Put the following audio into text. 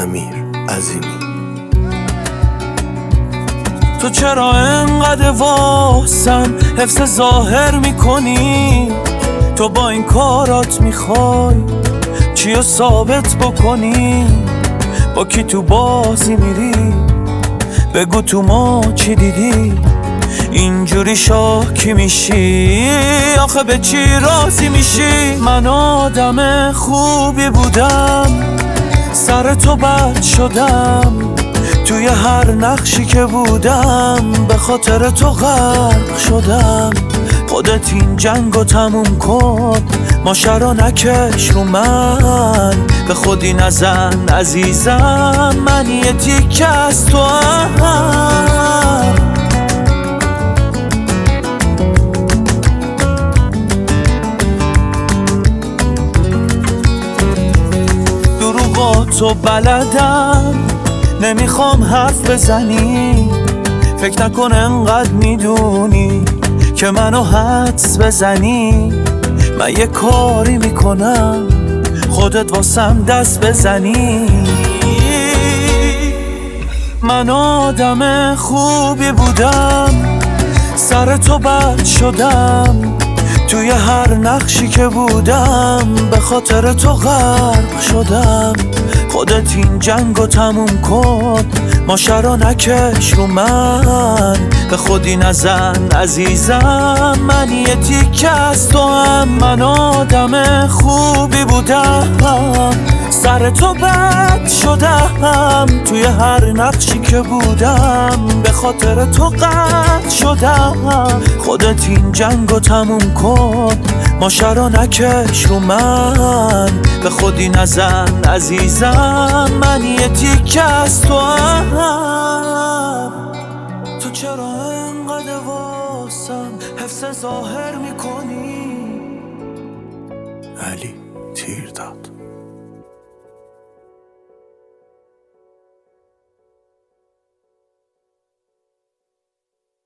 امیر عظیمی. تو چرا انقدر واسم حفظ ظاهر میکنی؟ تو با این کارات میخوای چیو ثابت بکنی؟ با کی تو بازی میری؟ بگو تو ما چی دیدی؟ اینجوری شاکی میشی؟ آخه به چی راضی میشی؟ من آدم خوبی بودم، سر تو بد شدم، توی هر نقشی که بودم به خاطر تو غرق شدم. خودت این جنگو تموم کن، ماشه رو نکش رو من، به خودی نزن عزیزم، من یه تیکه از تو هم. دروغاتو بلدم، نمیخوام حرف بزنی، فکر نکن انقدر میدونی که منو حدس بزنی. من یه کاری میکنم خودت واسم دست بزنی. من آدم خوبی بودم، سر تو بد شدم، توی هر نقشی که بودم به خاطر تو غرق شدم. خودت این جنگو تموم کن، ماشه رو نکش رو من، به خودی نزن عزیزم، من یه تیکه از تو هم. من آدم خوبی بودم، سر تو بد شدم، توی هر نقشی که بودم به خاطر تو قطع شدم. خودت این جنگو تموم کن، ماشه رو نکش رو من، به خودی نزن عزیزم، من یه تیکه از تو هم. تو چرا انقدر واسم حفظ ظاهر میکنی؟ علی تیر داد.